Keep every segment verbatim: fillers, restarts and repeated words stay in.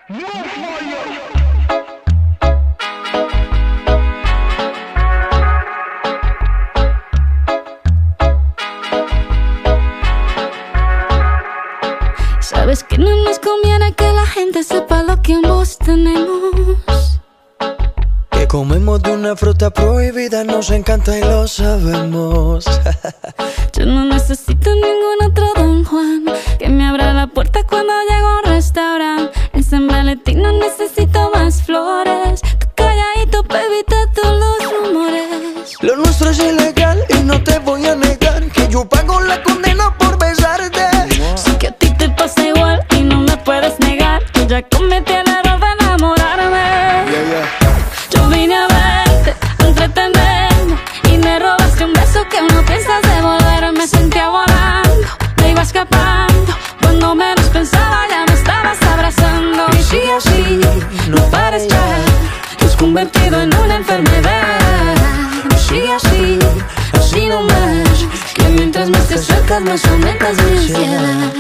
Sabes que no nos conviene que la gente sepa lo que ambos tenemos. Que comemos de una fruta prohibida, nos encanta y lo sabemos. Yo no necesito ningún otro Don Juan que me abra la puerta cuando llego a un restaurante. En San Valentín no necesito más flores. Tú calladito pa' evitar todos los rumores. Lo nuestro es ilegal y no te voy a negar que yo pago la condena por besarte. Sé que a ti te pasa igual y no me puedes negar. Yo ya cometí el error de enamorarme. Yeah, yeah. Yo vine a verte, a entretenerme, y me robaste un beso que no piensas devolver. Me sentía volando, me iba escapando. Cuando menos pensaba ya me estabas abrazando. Y sigue así, no pares ya. Te has convertido en una enfermedad. Y sigue así, así no más. Que mientras más te acercas más aumentas mi ansiedad.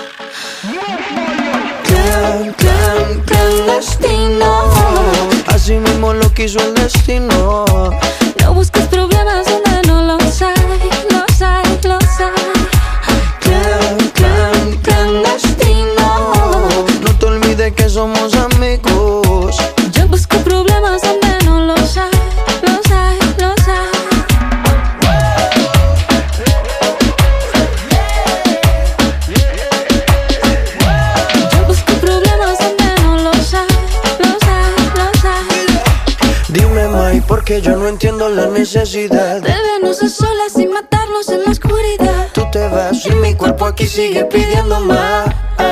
Clan, clan, clandestino. Así mismo lo quiso el destino. No busques problemas donde no los hay, los hay, los hay. Clan, clan, clandestino. No te olvides que somos amigos. Yo busco problemas donde no los hay, los hay, los hay. Yo busco problemas donde no los hay, los hay, los hay. Dime, Mai, porque yo no entiendo la necesidad De vernos a solas sin matarnos en la oscuridad. Tú te vas y mi cuerpo aquí sigue pidiendo más.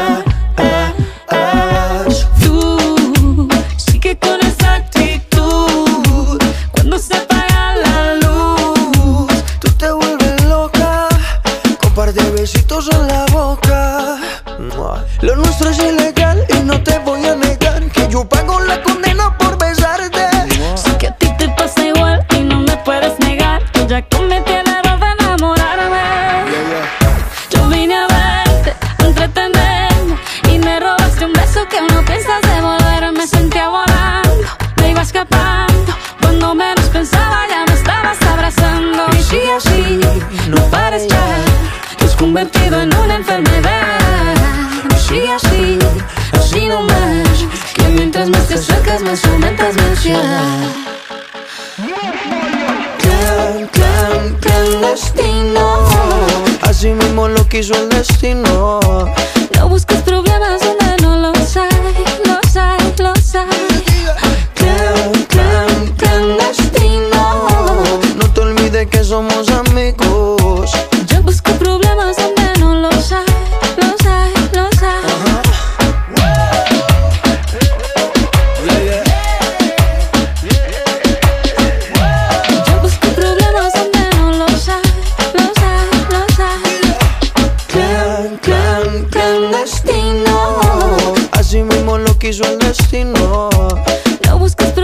Tú sigue con esa actitud. Cuando se apaga la luz, Tú te vuelves loca con par de besitos en la boca. Lo nuestro es ilegal y no te voy a negar que yo pago la condena por besarte. sé que a ti te pasa igual y no me puedes negar. Yo ya cometí el error de enamorarme. Yo vine a verte, a entretenerme, y me robaste un beso que no piensas devolver. Me sentía volando, me iba escapando. Cuando menos pensaba ya me estabas abrazando. Y sigue así, no pares ya. Te has convertido en una enfermedad. Y sigue así, así no más. Que mientras más te acercas más aumentas mi ansiedad. Clan, clan, clandestino. Así mismo lo quiso el destino. No busques problemas donde no los hay, los hay, los hay. Clan, clan, clandestino. No te olvides que somos amigos. Yo busco problemas donde no los hay, los hay, los hay. Yo busco problemas donde no los hay, los hay, los hay. Clan, clan, clandestino. Así mismo lo quiso el destino. No busques problemas